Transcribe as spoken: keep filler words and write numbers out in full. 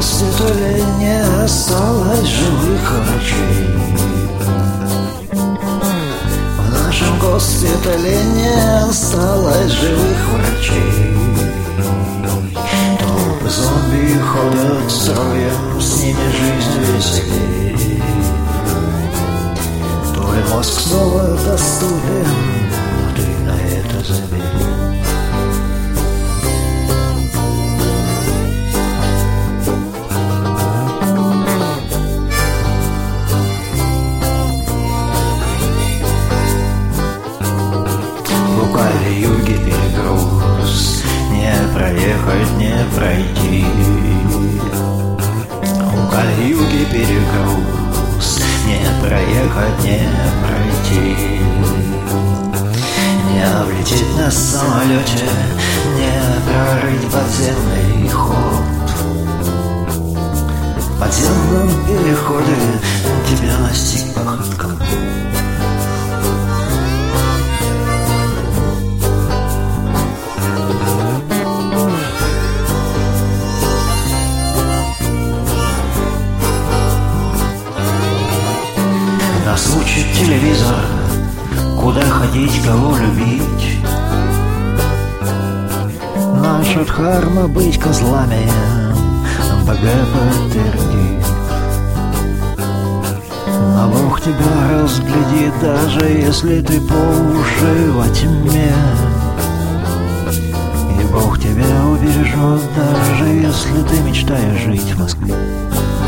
госпитале не осталось живых врачей. В нашем госпитале не осталось живых врачей. Толпы зомби ходят строем, с ними жизнь веселей. Твой мозг снова доступен, но ты на это забей. В Кали-юге перегруз, не проехать, не пройти. В Кали-юге перегруз, не проехать, не пройти. Не влететь на самолете, не прорыть подземный ход. В подземном переходе тебя настиг похотка. Нас учит телевизор, куда ходить, кого любить. Наша дхарма быть козлами, БГ подтвердит. Но Бог тебя разглядит, даже если ты по уши во тьме. И Бог тебя убережет, даже если ты мечтаешь жить в Москве.